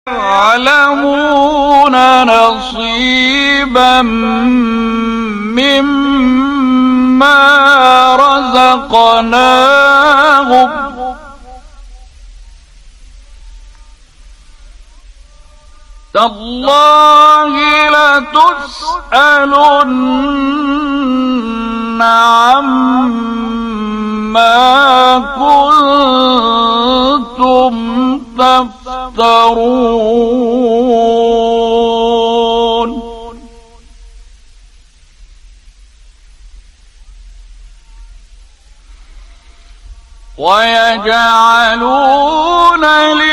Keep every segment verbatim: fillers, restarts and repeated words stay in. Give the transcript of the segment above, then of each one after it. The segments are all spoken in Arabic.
يعلمون نصيبا مما رزقناهم تالله لتسألن عما كنتم تفترون ويجعلون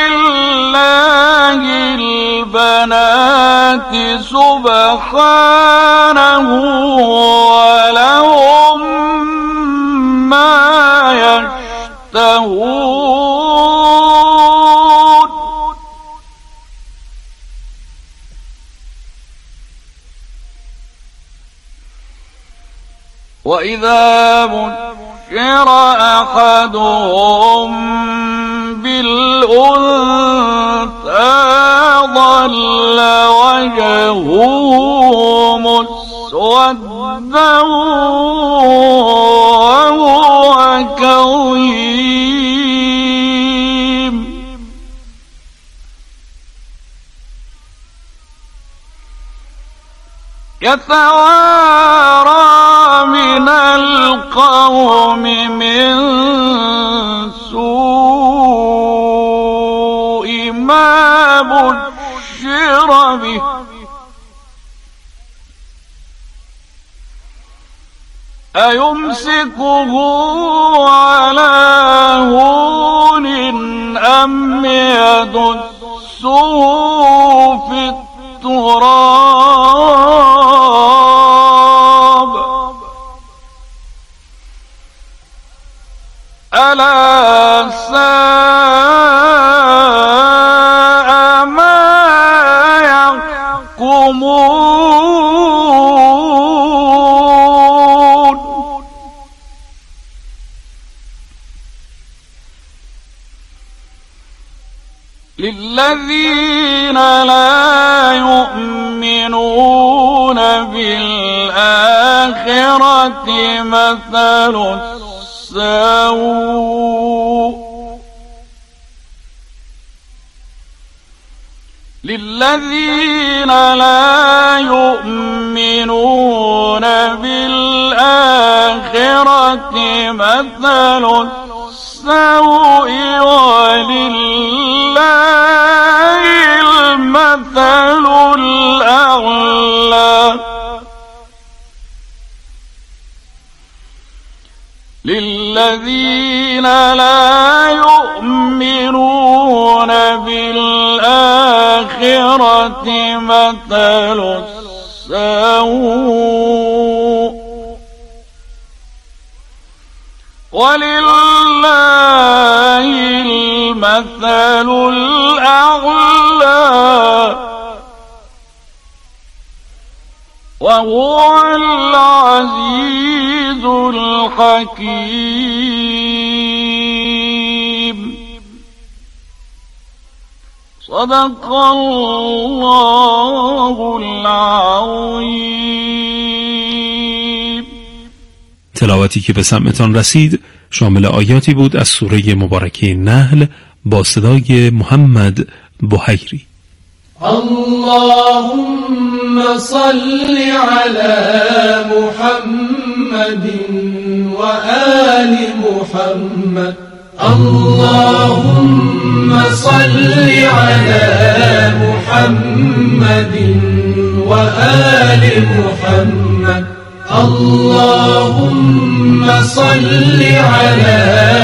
لله البنات سبحانه ولهم ما يشتهون وإذا بشر أحدهم بالأنثى ظل وجهه مسودا وهو كظيم يتوارى من القوم من سوء ما بشر به أيمسكه على هون أم يدسه في التراب ألا ساء ما يحكمون للذين لا يؤمنون بالآخرة مثل السوء للذين لا يؤمنون بالآخرة مثل السوء ولله المثل الأعلى للذين لا يؤمنون بالآخرة مثل السوء ولله المثل الأعلى وهو العزيز الحكيم صدق الله العظيم. تلاوتی که به سمعتان رسید شامل آیاتی بود از سوره مبارکه نحل با صدای محمد بحیری. اللهم صل على محمد وآل محمد اللهم صل على محمد وآل محمد اللهم صل على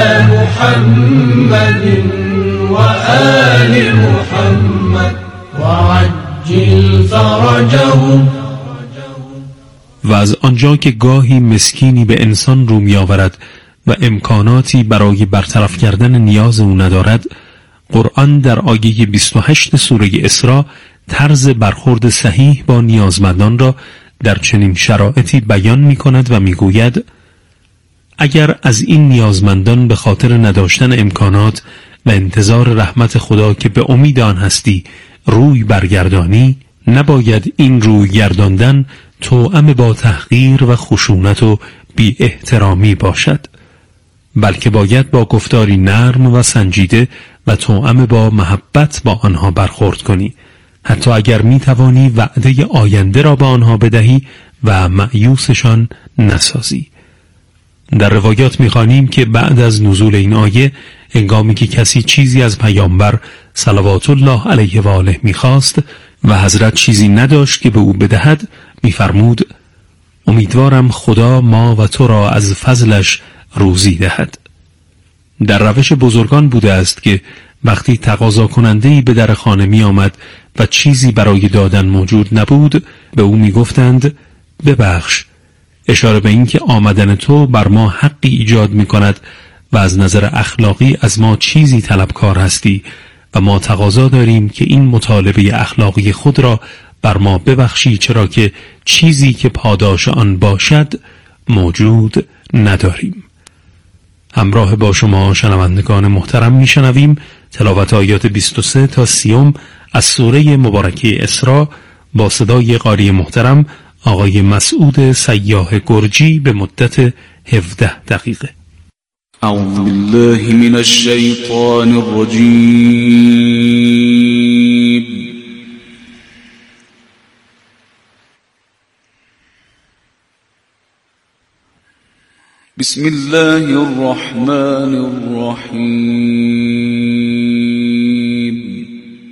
محمد وآل محمد وعجل فرجهم. و از آنجا که گاهی مسکینی به انسان رو می آورد و امکاناتی برای برطرف کردن نیاز او ندارد، قرآن در آیه بیست و هشت سوره اسراء طرز برخورد صحیح با نیازمندان را در چنین شرایطی بیان می کند و می گوید اگر از این نیازمندان به خاطر نداشتن امکانات و انتظار رحمت خدا که به امید آن هستی روی برگردانی، نباید این روی گرداندن توأم با تحقیر و خشونت و بی احترامی باشد، بلکه باید با گفتاری نرم و سنجیده و توأم با محبت با آنها برخورد کنی، حتی اگر می توانی وعده آینده را به آنها بدهی و مأیوسشان نسازی. در روایات می‌خوانیم که بعد از نزول این آیه، هنگامی که کسی چیزی از پیامبر صلوات الله علیه و آله می‌خواست و حضرت چیزی نداشت که به او بدهد، می‌فرمود امیدوارم خدا ما و تو را از فضلش روزی دهد. در روش بزرگان بوده است که وقتی تقاضا کننده‌ای به در خانه می آمد و چیزی برای دادن موجود نبود، به او می گفتند ببخش، اشاره به این که آمدن تو بر ما حقی ایجاد می کند و از نظر اخلاقی از ما چیزی طلبکار هستی و ما تقاضا داریم که این مطالبه اخلاقی خود را بر ما ببخشی، چرا که چیزی که پاداش آن باشد موجود نداریم. همراه با شما شنوندگان محترم میشنویم تلاوت آیات بیست و سه تا سی از سوره مبارکه اسراء با صدای قاری محترم آقای مسعود سیاح گرجی به مدت هفده دقیقه. اعوذ بالله من الشیطان الرجیم. بسم الله الرحمن الرحیم.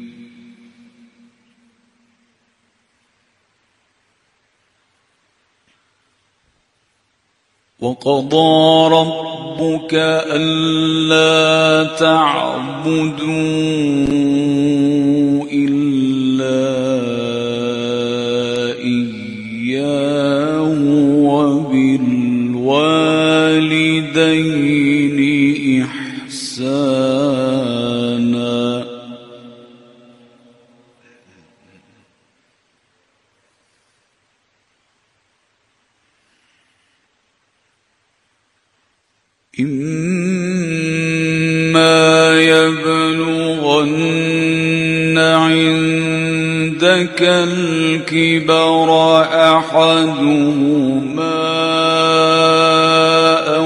وقضى ربك ألا تعبدوا إلا إياه وبالوالدين إحسانا. إما يبلغن عندك الكبر أحدهما أو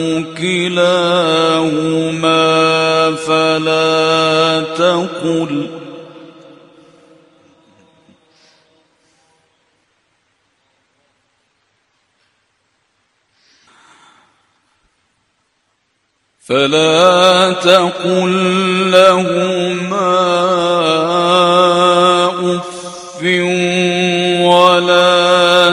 كلاهما فلا تقل فلا تقل لهما أف ولا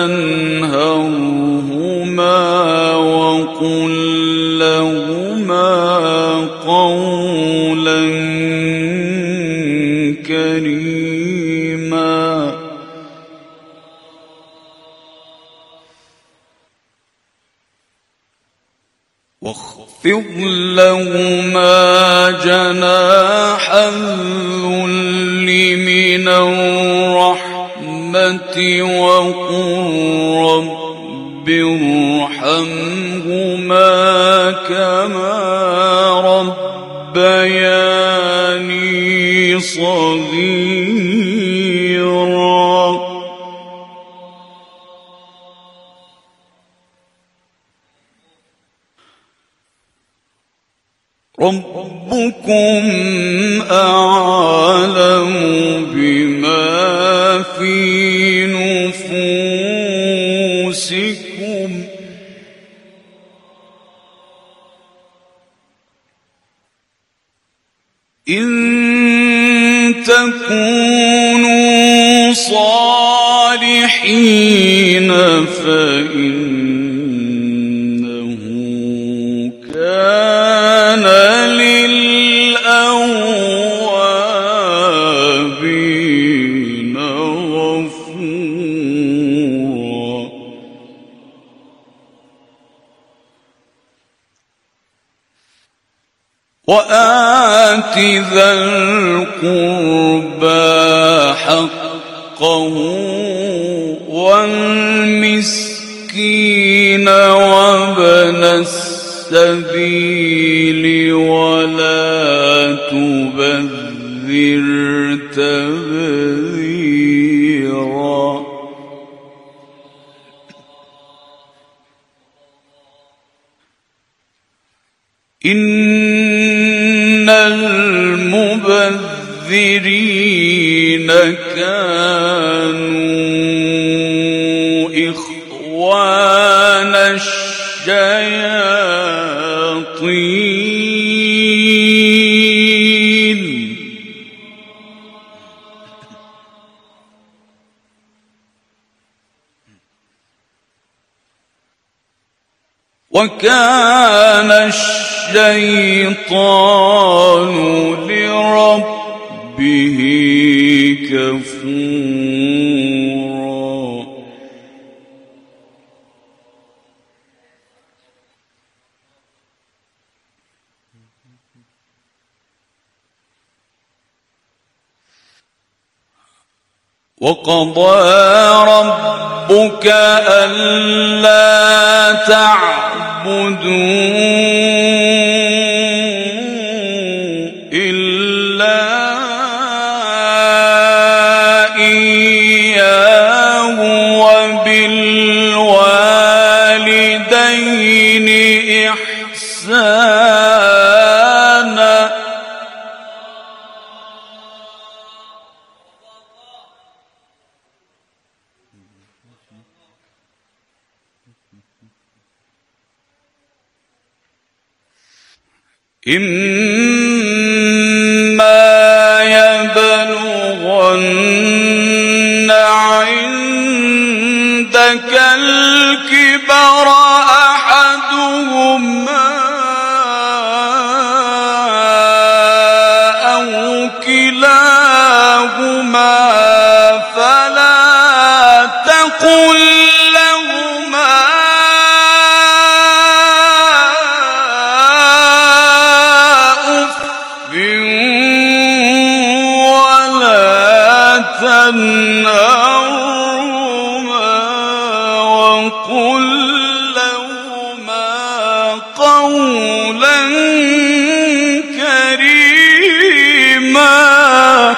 تنهرهما وقل لهما قولا كريما. واخفض لهما جناح الذل من الرحمة وقل رب ارحمهما كما ربياني صغيرا. ربكم أعلم بما في نفوسكم إن تكونوا صالحين فإنه كان للأوابين غفورا. وآت ذا القربى حقه والمسكين وابن السبيل ولا تبذر تبذيرا إن المبذرين كانوا إخوان الشياطين وكان الشيطان لربه كفورا وقضى ربك ألا تعبدوا إلا إياه وبالوالدين إحسانا إما يبلغن عندك الكبر أحدهما أو كلاهما فلا تقل لهما تنهرهما وقل لهما قولا كريما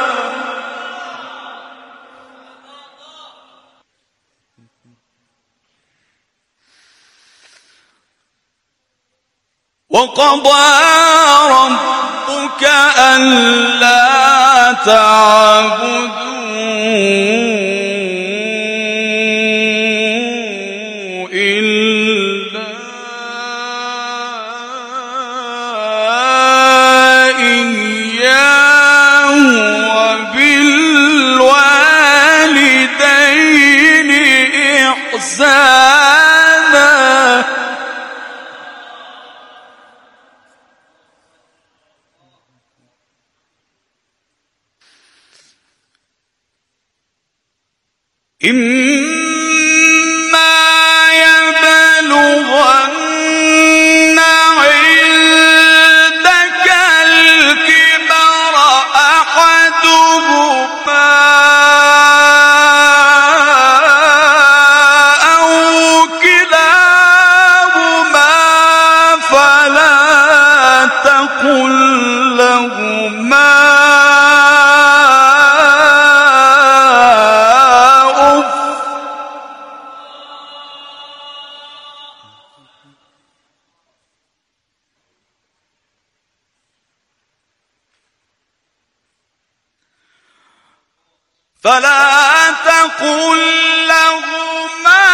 وقضى ربك ألا تعبدوا إلا إياه وبالوالدين إحسانا إما يبلغن عندك الكبر أحدهما أو كلاهما فلا تقل لهما فلا تقل لهما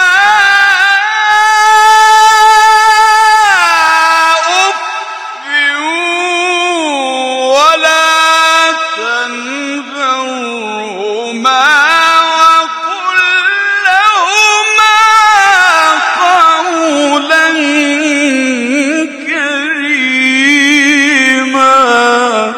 أف ولا تنهرهما وقل لهما قولا كريما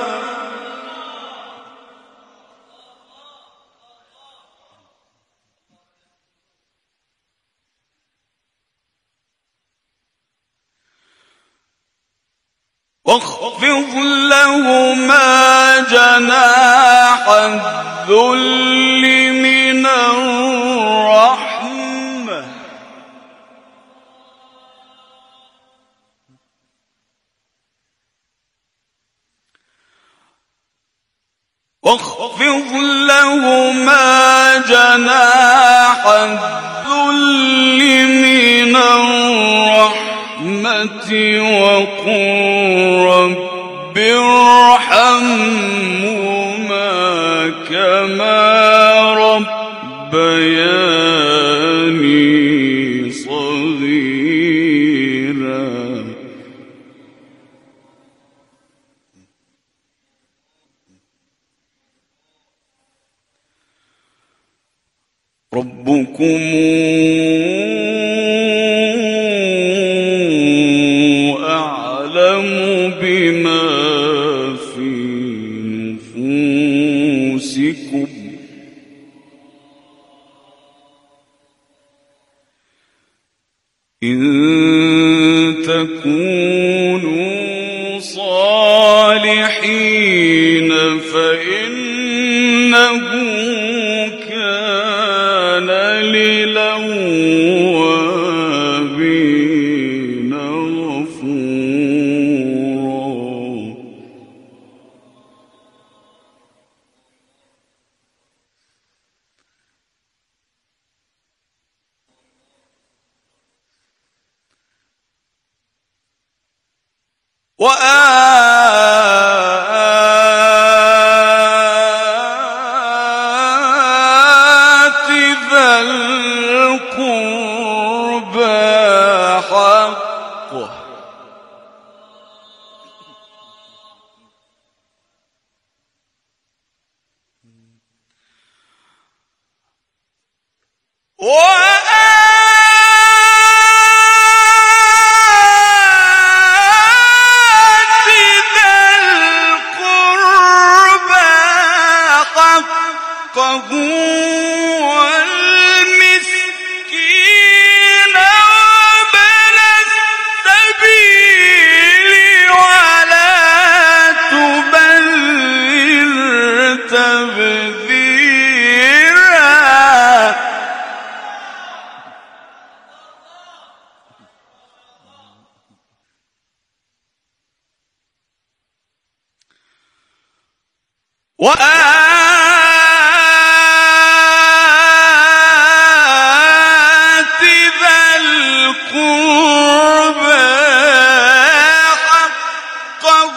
واخفض لهما جناح الذل من الرحمة واخفض لهما جناح الذل من الرحمة وقل رب ارحمهما كما ربياني صغيرا. ربكم أعلم بما في نفوسكم إن تكونوا صالحين فإنه كان للأوابين غفورا. وآت ذا القربى حقه والمسكين وابن السبيل ولا تبذر تبذيرا. وآت ذا القربى حقه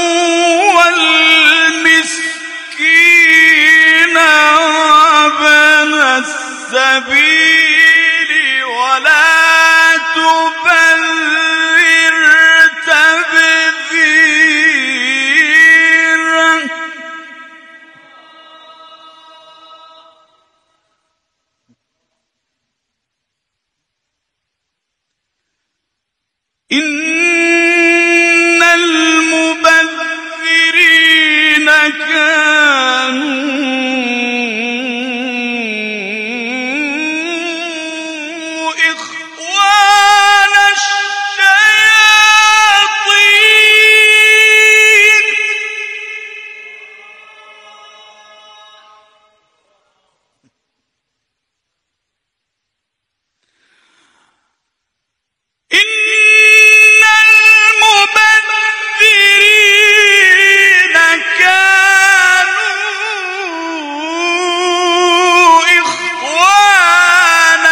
والمسكين وابن السبيل ولا تبذر تبذيرا. إن المبذرين كانوا إخوان الشياطين. إن المبذرين كانوا إخوان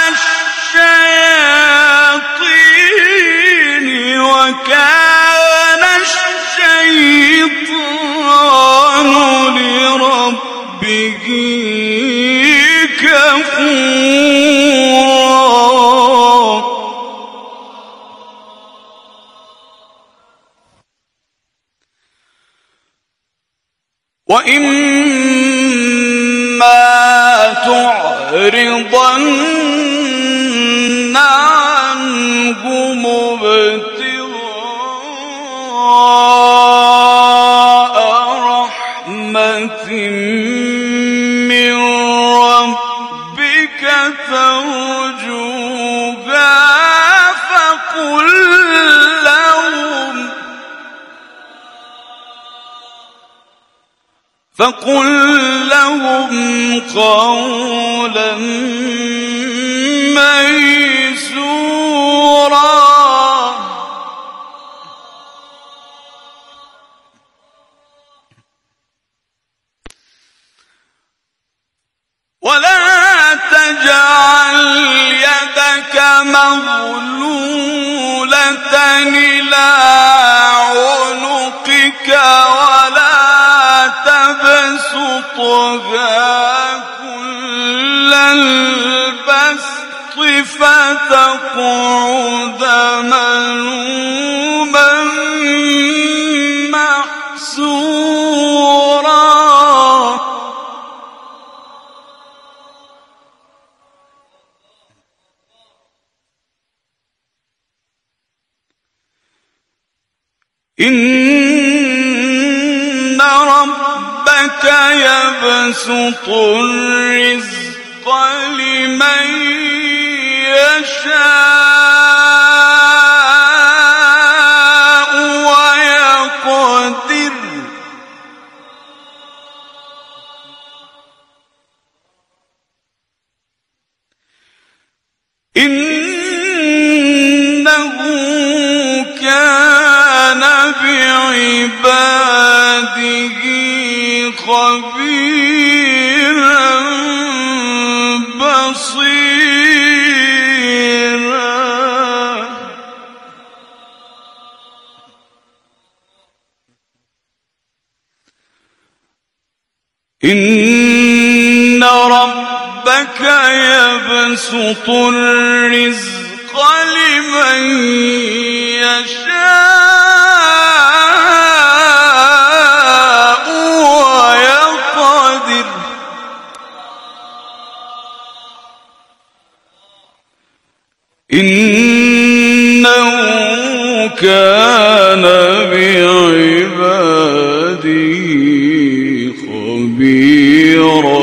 الشياطين وكان الشيطان لربه كفورا. وإما تعرضن عنهم ابتغاء رحمة من ربك ترجوها فقل لهم فقل لهم قولا ميسورا. ولا تجعل يدك مغلولة إلى عنقك ولا تبسطها كل البسط فتقعد ملوما محسورا. إن ربك يبسط الرزق لمن يشاء ويقدر إنه كان بعباده خبيرا بصيرا. إن ربك يبسط الرزق لمن يشاء ويقدر إنه كان بعباده خبيرا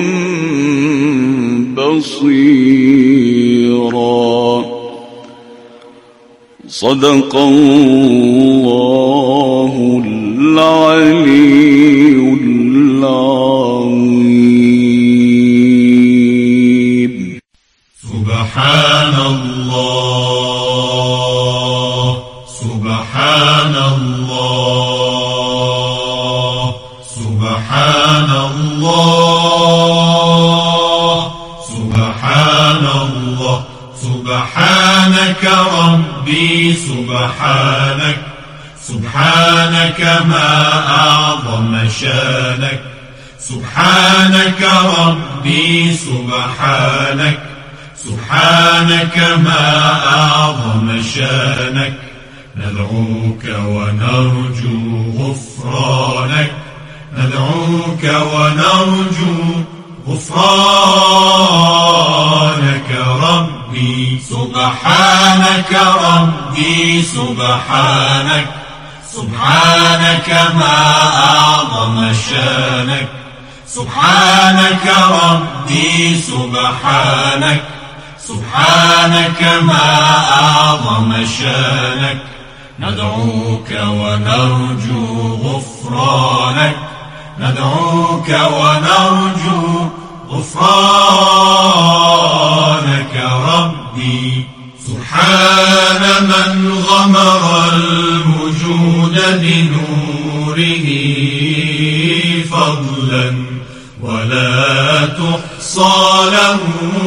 بصيرا. صدق الله العلي العظيم. سبحان الله سبحان الله سبحان الله سبحان الله. سبحانك ربي سبحانك سبحانك ما أعظم شانك. سبحانك ربي سبحانك سبحانك ما أعظم شانك. ندعوك ونرجو غفرانك ندعوك ونرجو غفرانك ربي. سبحانك ربي سبحانك سبحانك ما أعظم شانك. سبحانك ربي سبحانك سبحانك ما أعظم شانك. ندعوك ونرجو غفرانك ندعوك ونرجو غفرانك ربي. سبحان من غمر الوجود بنوره فضلا ولا تحصى له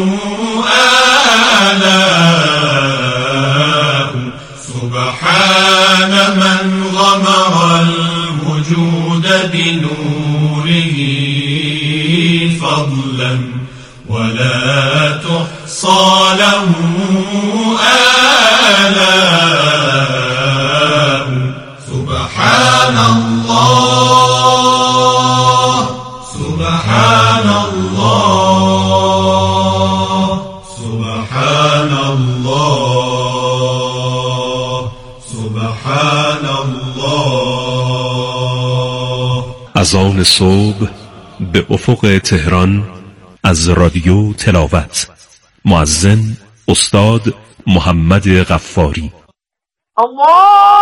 آلاء. سبحان من غمر الوجود بنوره فضلا ولا تحصى له آلاء. سبحان الله سبحان الله سبحان الله سبحان الله. اذان صبح به افق تهران از رادیو تلاوت. مؤذن استاد محمد غفاری. الله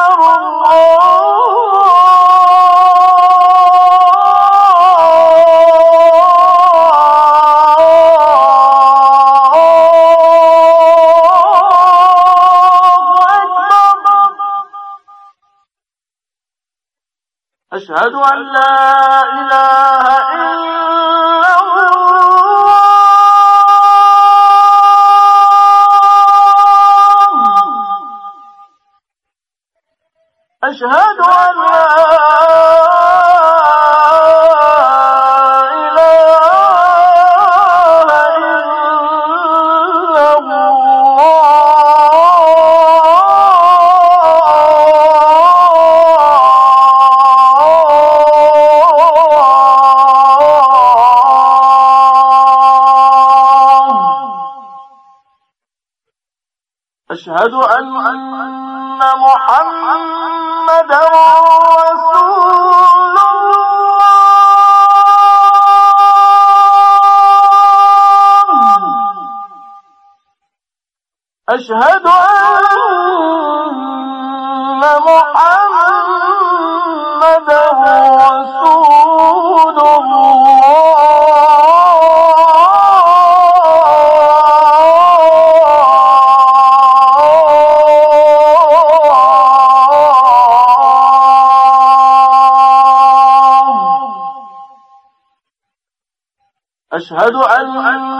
الله أشهد أن لا إله إلا الله أشهد أن لا أشهد أن محمدا رسول الله أشهد أن محمدا رسول أشهد أن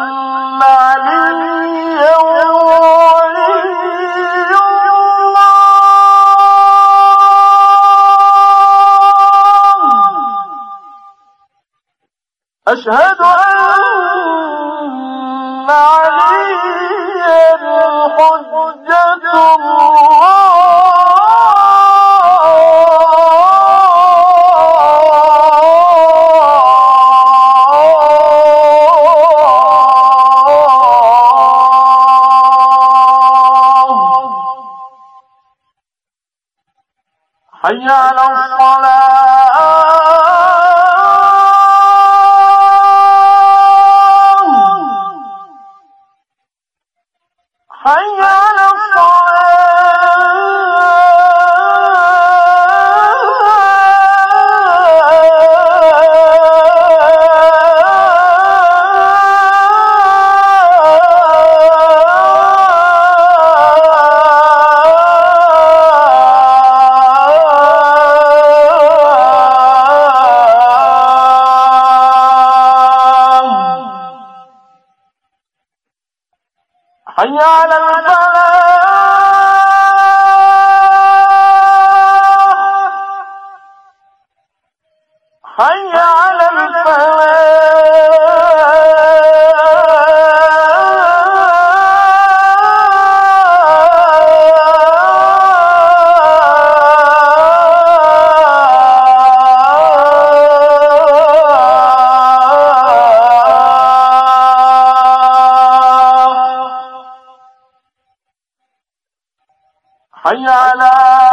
عليا ولي الله أشهد أن عليا حجة الله حي على الصلاة حي على حي على الفلاح حي على حي على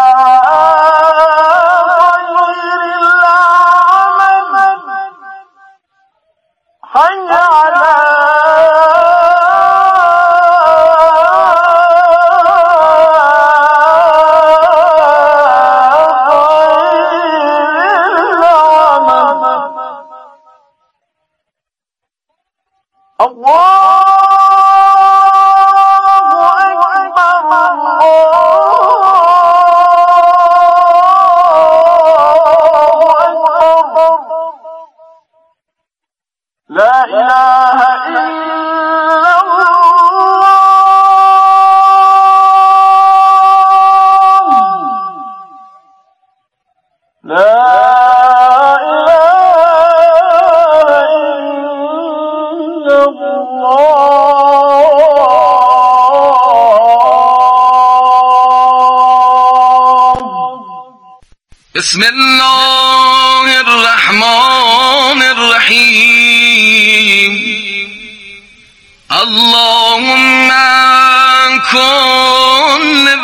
خير العمل حي على خير العمل الله لا إله إلا الله لا إله إلا الله بسم الله الرحمن الرحيم اللهم كن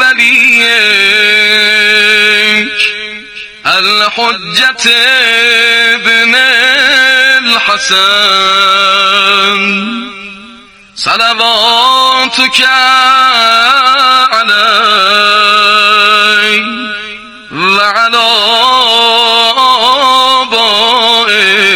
لوليك الحجة ابن الحسن صلواتك عليه وعلى